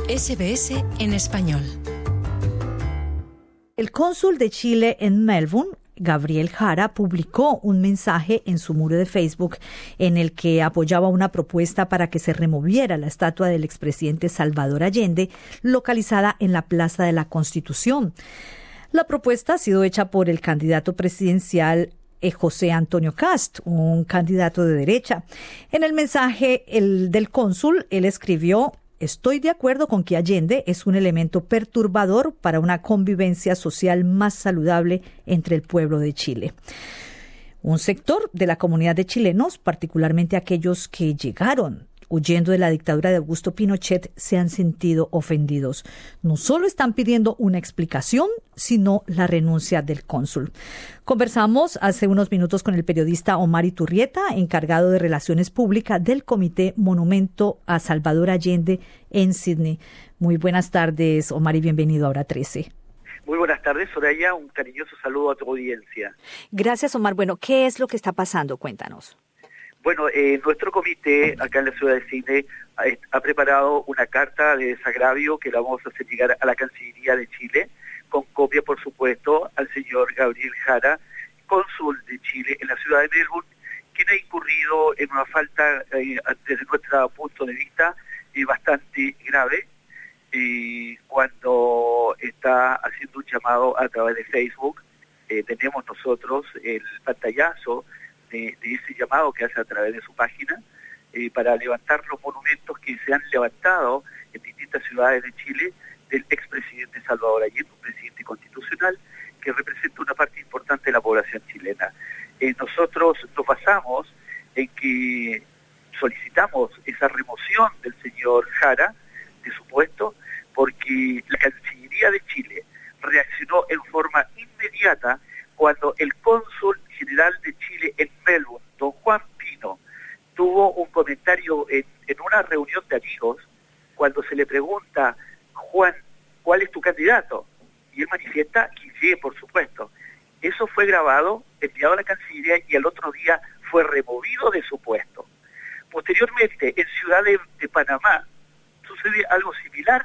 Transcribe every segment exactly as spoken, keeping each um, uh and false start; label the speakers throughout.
Speaker 1: S B S en español.
Speaker 2: El cónsul de Chile en Melbourne, Gabriel Jara, publicó un mensaje en su muro de Facebook en el que apoyaba una propuesta para que se removiera la estatua del expresidente Salvador Allende, localizada en la Plaza de la Constitución. La propuesta ha sido hecha por el candidato presidencial eh, José Antonio Kast, un candidato de derecha. En el mensaje el, del cónsul, él escribió: estoy de acuerdo con que Allende es un elemento perturbador para una convivencia social más saludable entre el pueblo de Chile. Un sector de la comunidad de chilenos, particularmente aquellos que llegaron huyendo de la dictadura de Augusto Pinochet, se han sentido ofendidos. No solo están pidiendo una explicación, sino la renuncia del cónsul. Conversamos hace unos minutos con el periodista Omar Iturrieta, encargado de Relaciones Públicas del Comité Monumento a Salvador Allende en Sídney. Muy buenas tardes, Omar, y bienvenido a Hora trece.
Speaker 3: Muy buenas tardes, Soraya. Un cariñoso saludo a tu audiencia.
Speaker 2: Gracias, Omar. Bueno, ¿qué es lo que está pasando? Cuéntanos.
Speaker 3: Bueno, eh, nuestro comité acá en la ciudad de Sídney ha, ha preparado una carta de desagravio que la vamos a hacer llegar a la Cancillería de Chile, con copia, por supuesto, al señor Gabriel Jara, cónsul de Chile en la ciudad de Melbourne, quien ha incurrido en una falta, eh, desde nuestro punto de vista, eh, bastante grave, eh, cuando está haciendo un llamado a través de Facebook. Eh, tenemos nosotros el pantallazo De, de ese llamado que hace a través de su página eh, para levantar los monumentos que se han levantado en distintas ciudades de Chile del expresidente Salvador Allende, un presidente constitucional que representa una parte importante de la población chilena. Eh, nosotros nos basamos en que solicitamos esa remoción del señor Jara de su puesto porque la Cancillería de Chile reaccionó en forma inmediata cuando el cónsul general de Chile en Melbourne, don Juan Pino, tuvo un comentario en, en una reunión de amigos, cuando se le pregunta: Juan, ¿cuál es tu candidato? Y él manifiesta: Guille, por supuesto. Eso fue grabado, enviado a la Cancillería y al otro día fue removido de su puesto. Posteriormente, en Ciudad de, de Panamá, sucede algo similar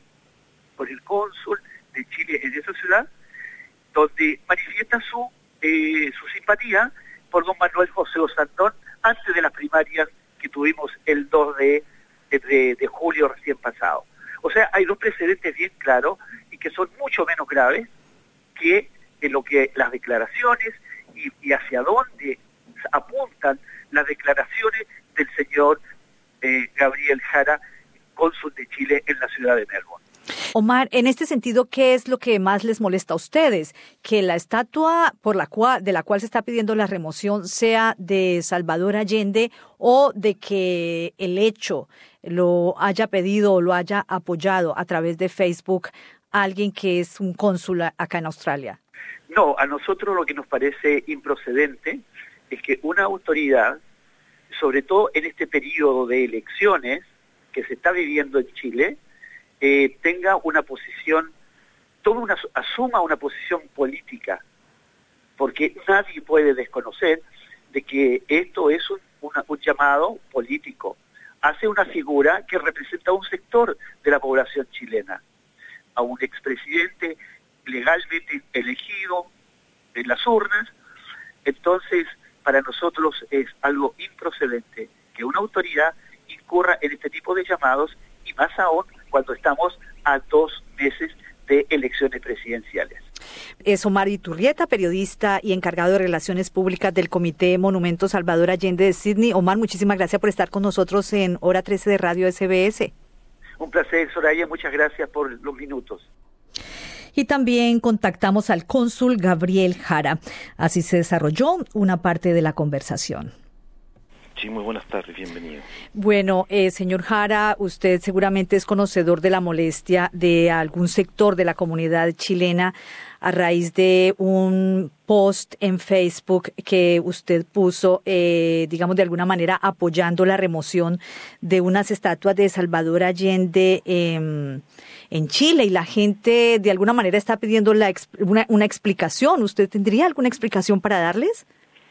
Speaker 3: con el cónsul de Chile en esa ciudad, donde manifiesta su eh, su simpatía por don Manuel José Osandón antes de las primarias que tuvimos el dos de, de, de julio recién pasado. O sea, hay dos precedentes bien claros y que son mucho menos graves que en lo que las declaraciones y, y hacia dónde apuntan las declaraciones del señor eh, Gabriel Jara, cónsul de Chile en la ciudad de Melbourne.
Speaker 2: Omar, en este sentido, ¿qué es lo que más les molesta a ustedes? ¿Que la estatua por la cual, de la cual se está pidiendo la remoción sea de Salvador Allende, o de que el hecho lo haya pedido o lo haya apoyado a través de Facebook alguien que es un cónsul acá en Australia?
Speaker 3: No, a nosotros lo que nos parece improcedente es que una autoridad, sobre todo en este periodo de elecciones que se está viviendo en Chile, Eh, tenga una posición, tome una, asuma una posición política, porque nadie puede desconocer de que esto es un, una, un llamado político. Hace una figura que representa a un sector de la población chilena, a un expresidente legalmente elegido en las urnas. Entonces, para nosotros es algo improcedente que una autoridad incurra en este tipo de llamados, y más aún cuando estamos a dos meses de elecciones presidenciales.
Speaker 2: Es Omar Iturrieta, periodista y encargado de Relaciones Públicas del Comité Monumento Salvador Allende de Sídney. Omar, muchísimas gracias por estar con nosotros en Hora trece de Radio S B S.
Speaker 3: Un placer, Soraya, muchas gracias por los minutos.
Speaker 2: Y también contactamos al cónsul Gabriel Jara. Así se desarrolló una parte de la conversación.
Speaker 4: Sí, muy buenas tardes, bienvenido.
Speaker 2: Bueno, eh, señor Jara, usted seguramente es conocedor de la molestia de algún sector de la comunidad chilena a raíz de un post en Facebook que usted puso, eh, digamos, de alguna manera apoyando la remoción de unas estatuas de Salvador Allende eh, en Chile, y la gente de alguna manera está pidiendo la, una, una explicación. ¿Usted tendría alguna explicación para darles?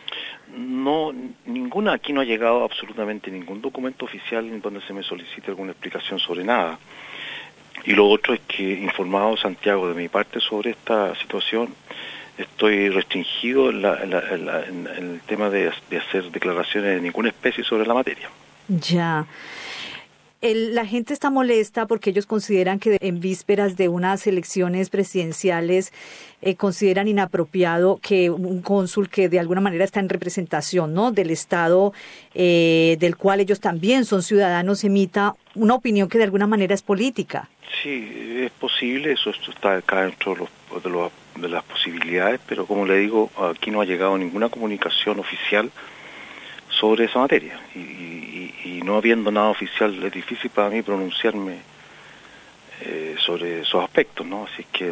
Speaker 4: No, ninguna, aquí no ha llegado absolutamente ningún documento oficial en donde se me solicite alguna explicación sobre nada. Y lo otro es que, informado Santiago de mi parte sobre esta situación, estoy restringido en, la, en, la, en, la, en el tema de, de hacer declaraciones de ninguna especie sobre la materia.
Speaker 2: Ya. El, la gente está molesta porque ellos consideran que en vísperas de unas elecciones presidenciales eh, consideran inapropiado que un cónsul que de alguna manera está en representación, ¿no?, del Estado eh, del cual ellos también son ciudadanos, emita una opinión que de alguna manera es política.
Speaker 4: Sí, es posible, eso esto está acá dentro de, los, de, los, de las posibilidades, pero como le digo, aquí no ha llegado ninguna comunicación oficial sobre esa materia, y, y, y no habiendo nada oficial es difícil para mí pronunciarme eh, sobre esos aspectos, ¿no? Así que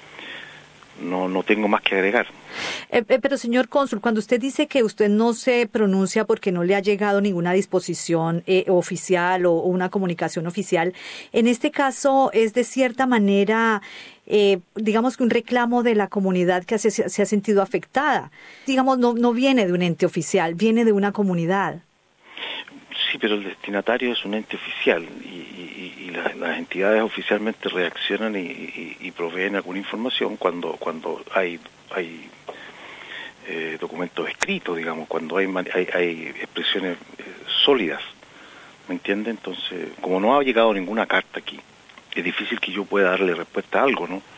Speaker 4: no no tengo más que agregar.
Speaker 2: Eh, eh, pero señor cónsul, cuando usted dice que usted no se pronuncia porque no le ha llegado ninguna disposición eh, oficial o, o una comunicación oficial, en este caso es de cierta manera, eh, digamos que un reclamo de la comunidad que se, se ha sentido afectada. Digamos, no, no viene de un ente oficial, viene de una comunidad.
Speaker 4: Sí, pero el destinatario es un ente oficial y, y, y las, las entidades oficialmente reaccionan y, y, y proveen alguna información cuando cuando hay hay eh, documentos escritos, digamos, cuando hay hay, hay expresiones eh, sólidas, ¿me entiende? Entonces, como no ha llegado ninguna carta aquí, es difícil que yo pueda darle respuesta a algo, ¿no?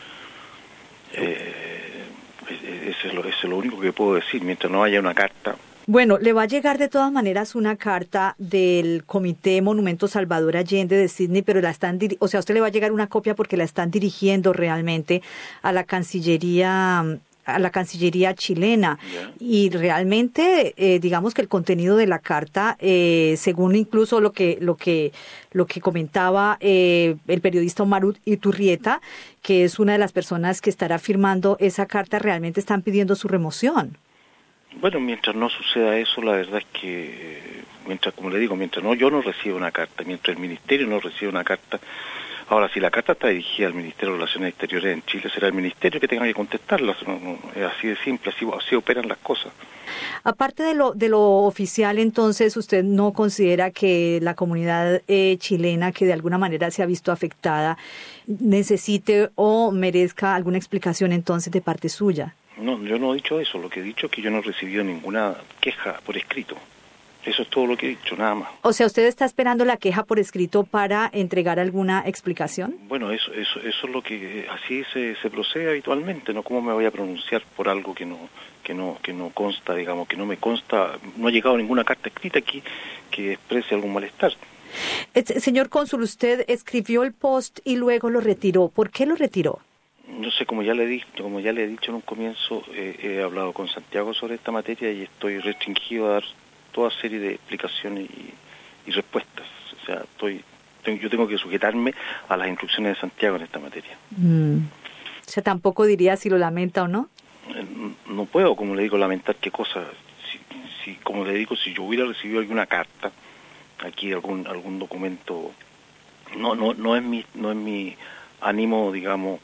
Speaker 4: Eh, eso es lo, eso es lo único que puedo decir, mientras no haya una carta.
Speaker 2: Bueno, le va a llegar de todas maneras una carta del Comité Monumento Salvador Allende de Sydney, pero la están, o sea, a usted le va a llegar una copia porque la están dirigiendo realmente a la Cancillería, a la Cancillería chilena. Yeah. Y realmente, eh, digamos que el contenido de la carta, eh, según incluso lo que lo que lo que comentaba eh, el periodista Omar Iturrieta, que es una de las personas que estará firmando esa carta, realmente están pidiendo su remoción.
Speaker 4: Bueno, mientras no suceda eso, la verdad es que, mientras, como le digo, mientras no yo no reciba una carta, mientras el Ministerio no reciba una carta, ahora si la carta está dirigida al Ministerio de Relaciones Exteriores en Chile, será el Ministerio que tenga que contestarla, no, no, es así de simple, así, así operan las cosas.
Speaker 2: Aparte de lo de lo oficial, entonces, ¿usted no considera que la comunidad eh, chilena, que de alguna manera se ha visto afectada, necesite o merezca alguna explicación entonces de parte suya?
Speaker 4: No, yo no he dicho eso, lo que he dicho es que yo no he recibido ninguna queja por escrito. Eso es todo lo que he dicho, nada más.
Speaker 2: O sea, ¿usted está esperando la queja por escrito para entregar alguna explicación?
Speaker 4: Bueno, eso eso eso es lo que, así se, se procede habitualmente, ¿no? ¿Cómo me voy a pronunciar por algo que no que no que no consta, digamos, que no me consta, no ha llegado ninguna carta escrita aquí que exprese algún malestar?
Speaker 2: Señor cónsul, usted escribió el post y luego lo retiró. ¿Por qué lo retiró?
Speaker 4: No sé, como ya le he dicho, como ya le he dicho en un comienzo, eh, he hablado con Santiago sobre esta materia y estoy restringido a dar toda serie de explicaciones y, y respuestas. O sea, estoy, tengo, yo tengo que sujetarme a las instrucciones de Santiago en esta materia.
Speaker 2: Mm. O sea, tampoco diría si lo lamenta o no.
Speaker 4: Eh, no puedo, como le digo, lamentar qué cosa. Si, si, como le digo, si yo hubiera recibido alguna carta, aquí algún algún documento, no no no es mi no es mi ánimo, digamos.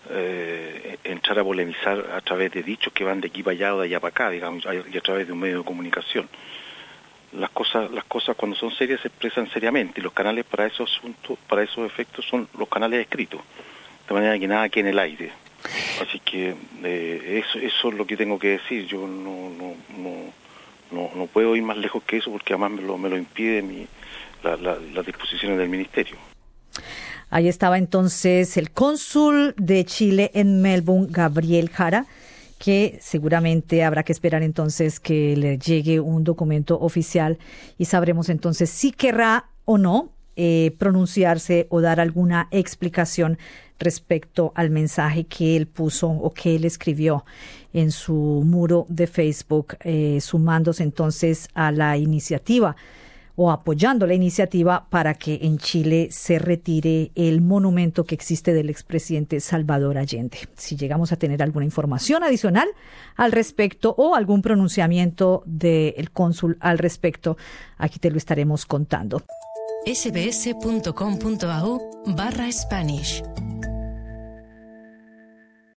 Speaker 4: Eh, entrar a polemizar a través de dichos que van de aquí para allá o de allá para acá, digamos, y a través de un medio de comunicación. Las cosas, las cosas cuando son serias se expresan seriamente y los canales para esos asuntos, para esos efectos son los canales escritos, de manera que nada quede en el aire. Así que eh, eso, eso es lo que tengo que decir. Yo no, no, no, no, no puedo ir más lejos que eso porque además me lo, me lo impide mi, la, la, las disposiciones del Ministerio.
Speaker 2: Ahí estaba entonces el cónsul de Chile en Melbourne, Gabriel Jara, que seguramente habrá que esperar entonces que le llegue un documento oficial y sabremos entonces si querrá o no eh, pronunciarse o dar alguna explicación respecto al mensaje que él puso o que él escribió en su muro de Facebook, eh, sumándose entonces a la iniciativa o apoyando la iniciativa para que en Chile se retire el monumento que existe del expresidente Salvador Allende. Si llegamos a tener alguna información adicional al respecto o algún pronunciamiento del cónsul al respecto, aquí te lo estaremos contando.
Speaker 1: sbs.com.au barra Spanish